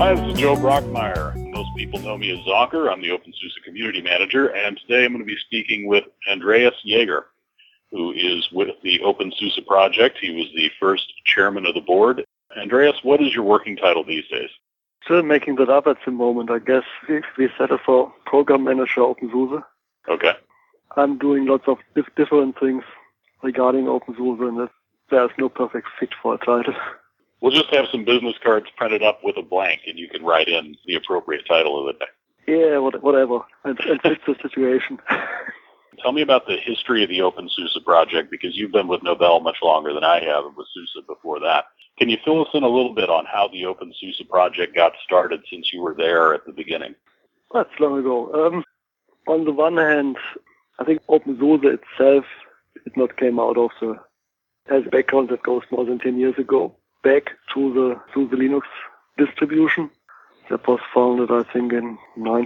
Hi, this is Joe Brockmeyer. Most people know me as Zonker. I'm the OpenSUSE Community Manager, and today I'm going to be speaking with Andreas Jaeger, who is with the OpenSUSE project. He was the first chairman of the board. Andreas, what is your working title these days? Still making that up at the moment. I guess we set it for Program Manager OpenSUSE. Okay. I'm doing lots of different things regarding OpenSUSE, and there's no perfect fit for a title. We'll just have some business cards printed up with a blank, and you can write in the appropriate title of the day. Yeah, whatever. And fits the situation. Tell me about the history of the OpenSUSE project, because you've been with Novell much longer than I have, and with SUSE before that. Can you fill us in a little bit on how the OpenSUSE project got started since you were there at the beginning? That's long ago. On the one hand, I think OpenSUSE itself did not came out of has a background that goes more than 10 years ago, back to the SUSE Linux distribution that was founded, I think, in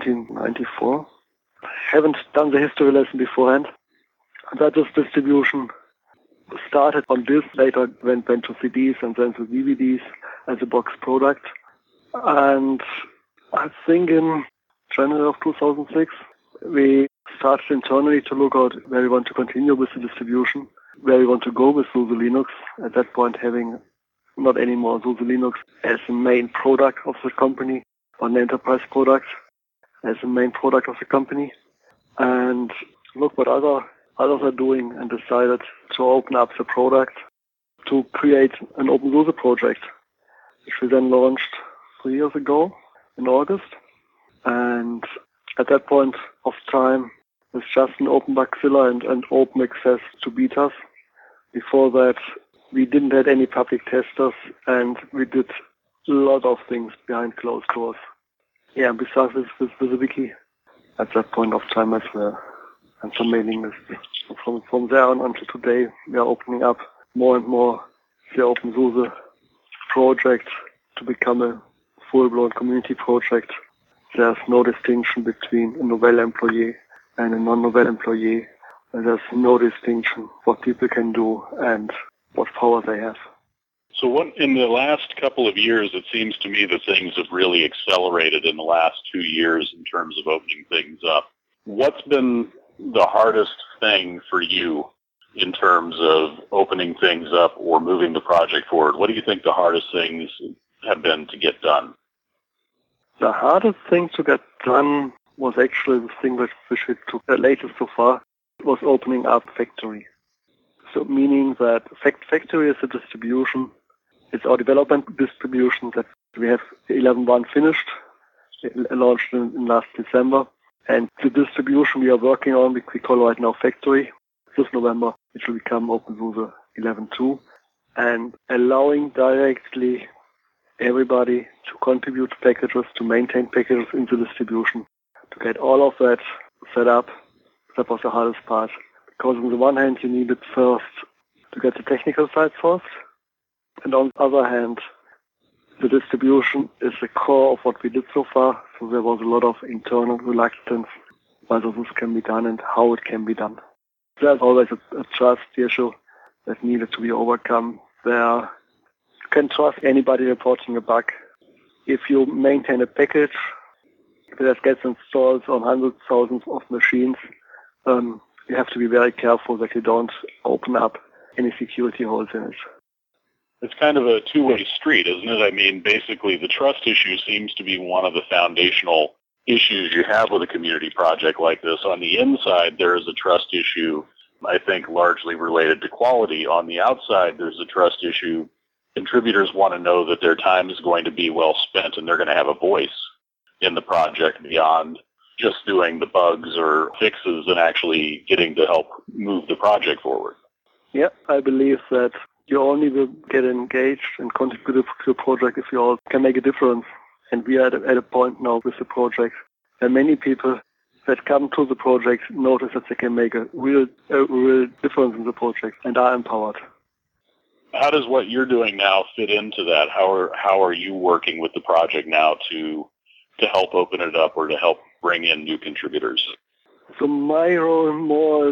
1994. Haven't done the history lesson beforehand. That this distribution started on this, later went to CDs and then to DVDs as a box product. And I think in January of 2006, we started internally to look at where we want to continue with the distribution, where we want to go with SUSE Linux. At that point, having not anymore SUSE Linux as the main product of the company, or an enterprise product as the main product of the company, and look what others are doing, and decided to open up the product to create an OpenSUSE project, which we then launched 3 years ago in August. And at that point of time, it's just an open Bugzilla and open access to betas. Before that, we didn't have any public testers, and we did a lot of things behind closed doors. Yeah, besides this with the wiki at that point of time as well, and some mailing lists. From there on until today, we are opening up more and more the OpenSUSE project to become a full-blown community project. There's no distinction between a Novell employee and a non-Novell employee. And there's no distinction what people can do and what power they have. So in the last couple of years, it seems to me that things have really accelerated in the last 2 years in terms of opening things up. What's been the hardest thing for you in terms of opening things up or moving the project forward? What do you think the hardest things have been to get done? The hardest thing to get done was actually the thing which we took the latest so far, was opening up Factory. So meaning that Factory is a distribution. It's our development distribution that we have 11.1 finished, launched in last December. And the distribution we are working on, we call right now Factory. This November, it will become OpenSUSE 11.2, and allowing directly everybody to contribute packages, to maintain packages in the distribution, to get all of that set up. That was the hardest part. Because on the one hand, you needed first to get the technical side first, and on the other hand, the distribution is the core of what we did so far, so there was a lot of internal reluctance whether this can be done and how it can be done. There's always a trust issue that needed to be overcome. There you can trust anybody reporting a bug. If you maintain a package that gets installed on hundreds of thousands of machines, you have to be very careful that you don't open up any security holes in it. It's kind of a two-way street, isn't it? I mean, basically, the trust issue seems to be one of the foundational issues you have with a community project like this. On the inside, there is a trust issue, I think, largely related to quality. On the outside, there's a trust issue. Contributors want to know that their time is going to be well spent and they're going to have a voice in the project beyond just doing the bugs or fixes and actually getting to help move the project forward. Yeah, I believe that you only will get engaged and contribute to a project if you all can make a difference. And we are at a point now with the project where many people that come to the project notice that they can make a real difference in the project and are empowered. How does what you're doing now fit into that? How are you working with the project now to help open it up or to help bring in new contributors? So my role more is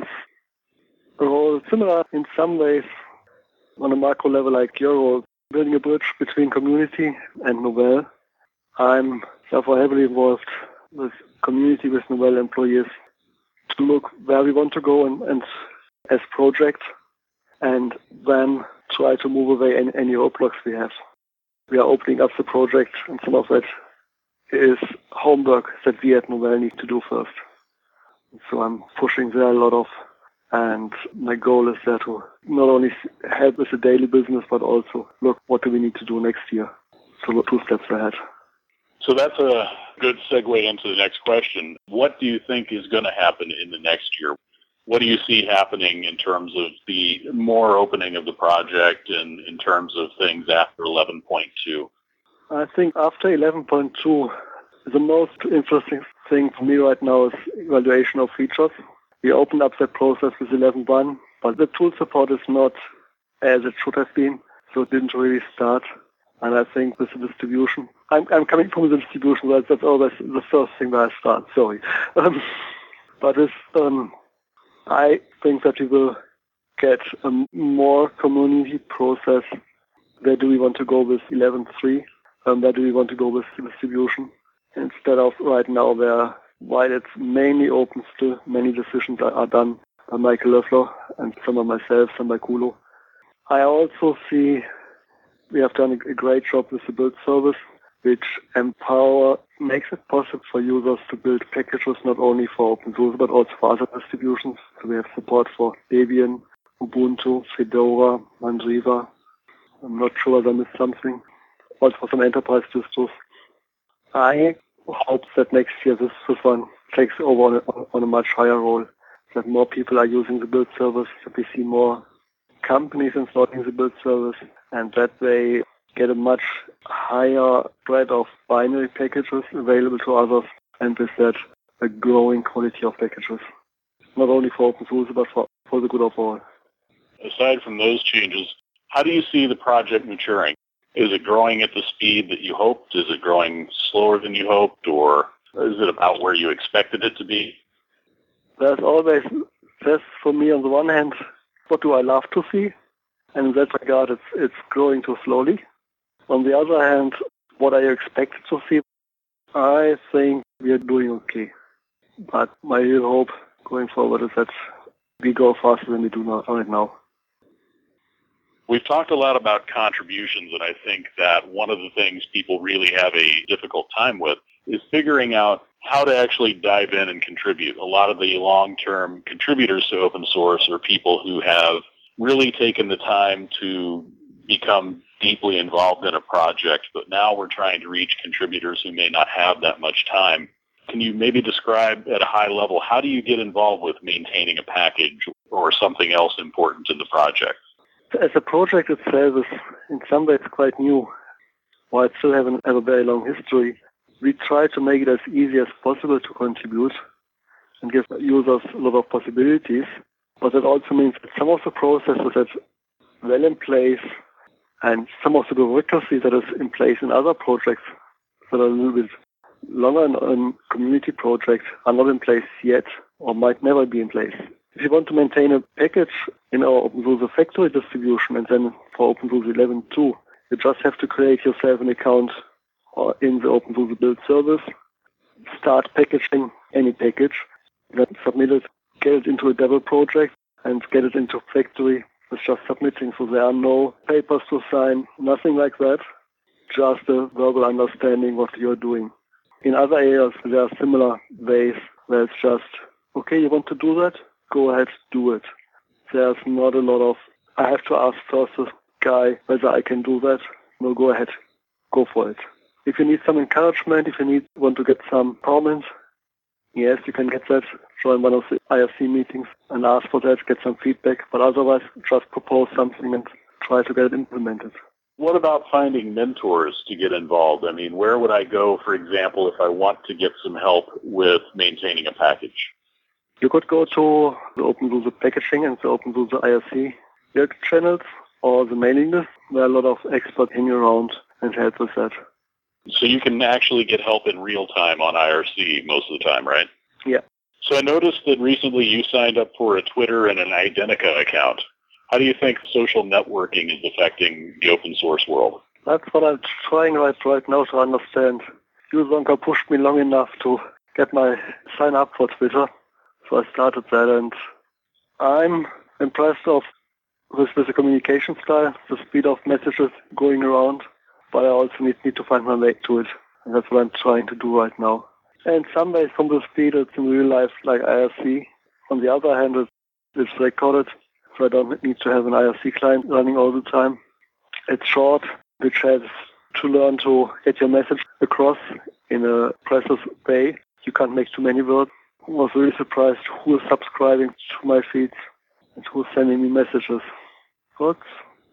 a role similar in some ways on a macro level like your role, building a bridge between community and Novell. I'm therefore heavily involved with community, with Novell employees, to look where we want to go and as project, and then try to move away any roadblocks we have. We are opening up the project, and some of that is homework that we at Novell need to do first. So I'm pushing there a lot of, and my goal is there to not only help with the daily business, but also look what do we need to do next year. So we're 2 steps ahead. So that's a good segue into the next question. What do you think is going to happen in the next year? What do you see happening in terms of the more opening of the project and in terms of things after 11.2? I think after 11.2, the most interesting thing for me right now is evaluation of features. We opened up that process with 11.1, but the tool support is not as it should have been, so it didn't really start. And I think with the distribution, I'm coming from the distribution, so that's always the first thing that I start, sorry. But I think that we will get a more community process. Where do we want to go with 11.3? Where do we want to go with distribution? Instead of right now where, while it's mainly open still, many decisions are done by Michael Löffler and some by myself, some by Kulo. I also see we have done a great job with the build service, which makes it possible for users to build packages not only for OpenSUSE but also for other distributions. So we have support for Debian, Ubuntu, Fedora, Mandriva. I'm not sure whether I missed something. Also for some enterprise distros. I hope that next year this one takes over on a much higher role, that more people are using the build service, that we see more companies installing the build service, and that they get a much higher spread of binary packages available to others, and with that, a growing quality of packages, not only for OpenSUSE, but for the good of all. Aside from those changes, how do you see the project maturing? Is it growing at the speed that you hoped? Is it growing slower than you hoped? Or is it about where you expected it to be? There's always this for me on the one hand, what do I love to see? And in that regard, it's growing too slowly. On the other hand, what I expected to see, I think we are doing okay. But my real hope going forward is that we go faster than we do right now. We've talked a lot about contributions, and I think that one of the things people really have a difficult time with is figuring out how to actually dive in and contribute. A lot of the long-term contributors to open source are people who have really taken the time to become deeply involved in a project, but now we're trying to reach contributors who may not have that much time. Can you maybe describe at a high level, how do you get involved with maintaining a package or something else important in the project? As a project itself is in some ways quite new, while it still have a very long history, we try to make it as easy as possible to contribute and give users a lot of possibilities. But that also means that some of the processes that are well in place and some of the bureaucracy that is in place in other projects that are a little bit longer in community projects are not in place yet or might never be in place. If you want to maintain a package in our OpenSUSE factory distribution and then for OpenSUSE 11.2, you just have to create yourself an account in the OpenSUSE build service, start packaging any package, then submit it, get it into a Devel project, and get it into factory. It's just submitting, so there are no papers to sign, nothing like that, just a verbal understanding what you're doing. In other areas, there are similar ways where it's just, okay, you want to do that? Go ahead, do it. There's not a lot of, I have to ask first the guy whether I can do that. No, go ahead, go for it. If you need some encouragement, if you want to get some comments, yes, you can get that. Join one of the IRC meetings and ask for that, get some feedback. But otherwise, just propose something and try to get it implemented. What about finding mentors to get involved? I mean, where would I go, for example, if I want to get some help with maintaining a package? You could go to the OpenSUSE packaging and the OpenSUSE IRC Direct channels or the mailing list, where a lot of experts hang around and help with that. So you can actually get help in real time on IRC most of the time, right? Yeah. So I noticed that recently you signed up for a Twitter and an Identica account. How do you think social networking is affecting the open source world? That's what I'm trying right now to understand. User pushed me long enough to get my sign up for Twitter. So I started that, and I'm impressed with the communication style, the speed of messages going around, but I also need to find my way to it. And that's what I'm trying to do right now. And in some ways, from the speed, it's in real life like IRC. On the other hand, it's recorded, so I don't need to have an IRC client running all the time. It's short, which has to learn to get your message across in a precise way. You can't make too many words. I was really surprised who is subscribing to my feeds and who's sending me messages. So it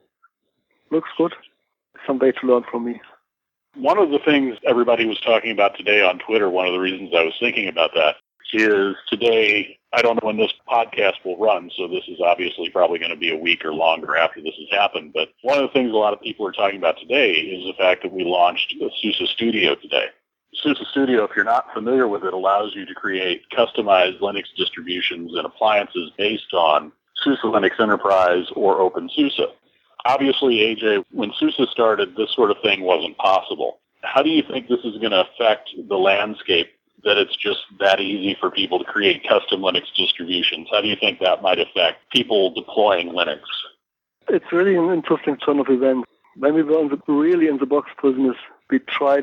looks good. Some way to learn from me. One of the things everybody was talking about today on Twitter, one of the reasons I was thinking about that, is today, I don't know when this podcast will run, so this is obviously probably going to be a week or longer after this has happened, but one of the things a lot of people are talking about today is the fact that we launched the SUSE Studio today. SUSE Studio, if you're not familiar with it, allows you to create customized Linux distributions and appliances based on SUSE Linux Enterprise or OpenSUSE. Obviously, AJ, when SUSE started, this sort of thing wasn't possible. How do you think this is going to affect the landscape, that it's just that easy for people to create custom Linux distributions? How do you think that might affect people deploying Linux? It's really an interesting turn of events. When we were really in the box business, we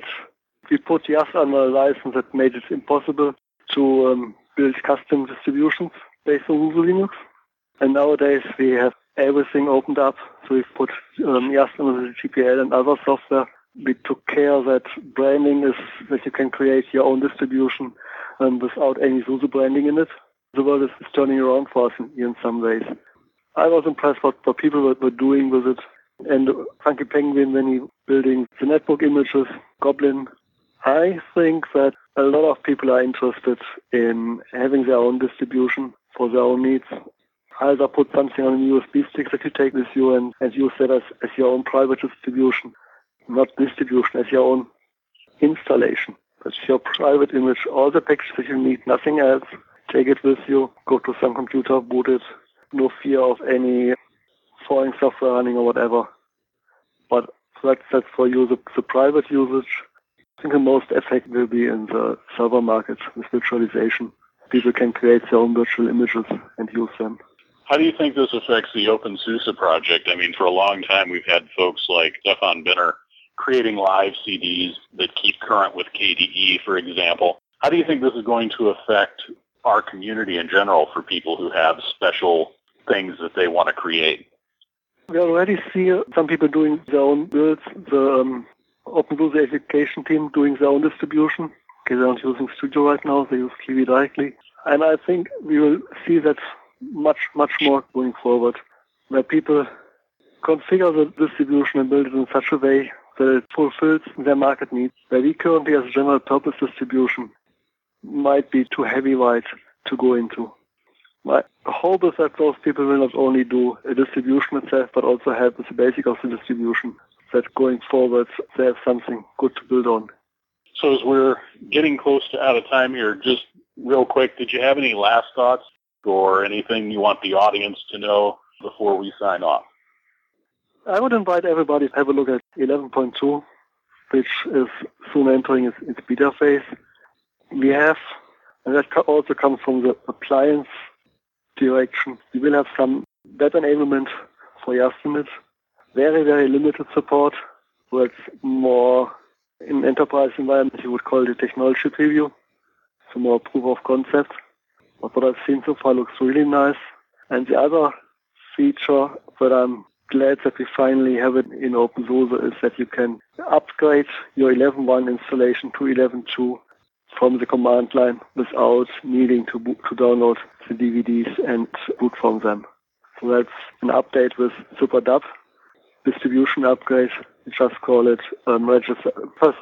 put YAS under a license that made it impossible to build custom distributions based on SUSE Linux. And nowadays we have everything opened up. So we've put YAS under the GPL and other software. We took care that branding is that you can create your own distribution without any SUSE branding in it. The world is turning around for us in some ways. I was impressed what people were doing with it. And Funky Penguin, when he building the netbook images, Goblin, I think that a lot of people are interested in having their own distribution for their own needs. Either put something on a USB stick that you take with you and use that as your own private distribution. Not distribution, as your own installation. That's your private image, all the packages that you need, nothing else. Take it with you, go to some computer, boot it. No fear of any foreign software running or whatever. But that's for you, the private usage. I think the most effect will be in the server market with virtualization. People can create their own virtual images and use them. How do you think this affects the OpenSUSE project? I mean, for a long time, we've had folks like Stefan Binner creating live CDs that keep current with KDE, for example. How do you think this is going to affect our community in general for people who have special things that they want to create? We already see some people doing their own builds. The OpenSUSE education team doing their own distribution. Okay, they're not using Studio right now. They use Kiwi directly. And I think we will see that much more going forward, where people configure the distribution and build it in such a way that it fulfills their market needs. Where we currently, as a general purpose distribution, might be too heavyweight to go into. My hope is that those people will not only do a distribution itself, but also help with the basic of the distribution, that going forward they have something good to build on. So as we're getting close to out of time here, just real quick, did you have any last thoughts or anything you want the audience to know before we sign off? I would invite everybody to have a look at 11.2, which is soon entering its beta phase. We have, and that also comes from the appliance direction, we will have some web enablement for YAS in it. Very, very limited support, where it's more in enterprise environment, you would call it a technology preview, so more proof of concept. But what I've seen so far looks really nice. And the other feature that I'm glad that we finally have it in OpenSUSE is that you can upgrade your 11.1 installation to 11.2 from the command line without needing to download the DVDs and boot from them. So that's an update with SuperDub, distribution upgrade. We just call it register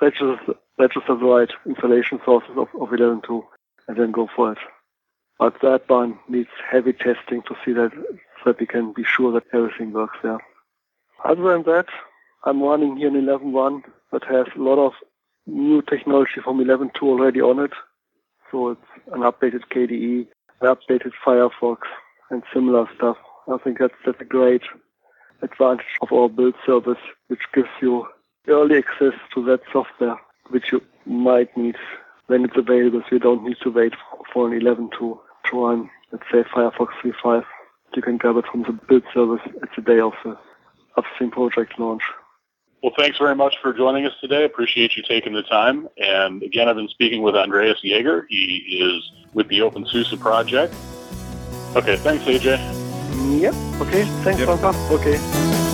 the right installation sources of 11.2 and then go for it. But that one needs heavy testing to see that we can be sure that everything works there. Other than that, I'm running here in 11.1 that has a lot of new technology from 11.2 already on it. So it's an updated KDE, an updated Firefox, and similar stuff. I think that's a great advantage of our build service, which gives you early access to that software which you might need when it's available, so you don't need to wait for an 11 to run, let's say, Firefox 3.5. You can grab it from the build service at the day of the upstream project launch. Well, thanks very much for joining us today. Appreciate you taking the time. And again, I've been speaking with Andreas Jaeger. He is with the OpenSUSE project. Okay, thanks, AJ. Yep. Okay, thanks, Franka. Okay.